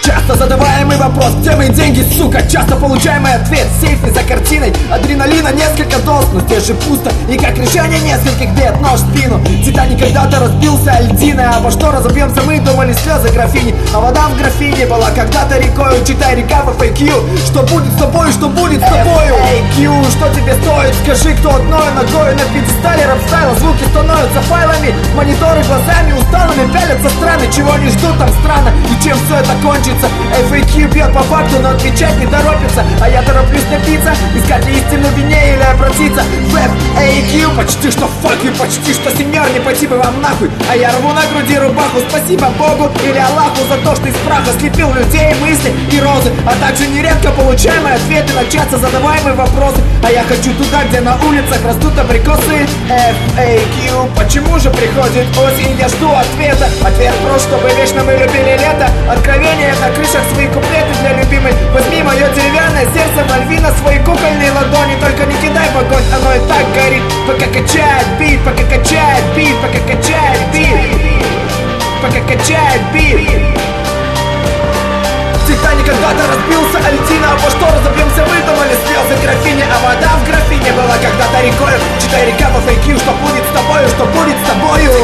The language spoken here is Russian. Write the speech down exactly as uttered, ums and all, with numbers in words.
Часто задаваемый вопрос, где мои деньги, сука? Часто получаемый ответ, сейфы за картиной. Адреналина несколько доз, но здесь же пусто. И как решение нескольких бед, нож в спину. Титаник когда-то разбился о льдины, а во что разобьемся мы, думали слезы графини. А вода в графине была когда-то рекою. Читай река в эф эй кью. Что будет с тобой, что будет с тобою? Эй, Кью, что тебе стоит? Скажи, кто одной ногой на пьедестале рэп-стайла. Звуки становятся файлами, мониторы глазами усталыми пялятся страны. Чего не ждут, там странно. И чем все это кончится? эф эй кью бьет по факту, но отвечать не торопится. А я тороплюсь напиться, искать ли истину в вине или обратиться в эф эй кью. Почти что фак и почти что сеньор, не пойти бы вам нахуй. А я рву на груди рубаху, спасибо Богу или Аллаху за то, что из праха слепил людей, мысли и розы. А также нередко получаемые ответы на часто задаваемые вопросы. А я хочу туда, где на улицах растут абрикосы. эф эй кью, почему же приходит осень? Я жду ответа. Ответ прост, чтобы вечно мы любили лето. Откровение на крышах, свои куплеты для любимой. Возьми мое деревянное сердце, Мальвина, свои кукольные ладони. Только не кидай в огонь, оно и так горит. Пока качает бит, пока качает бит, пока качает бит, пока качает бит. Титаник когда-то разбился, а льдина, а во что разобьемся, выдумали слезы графини. А вода в графине была когда-то рекою. Читай река в эф эй кью, что будет с тобою, что будет с тобою.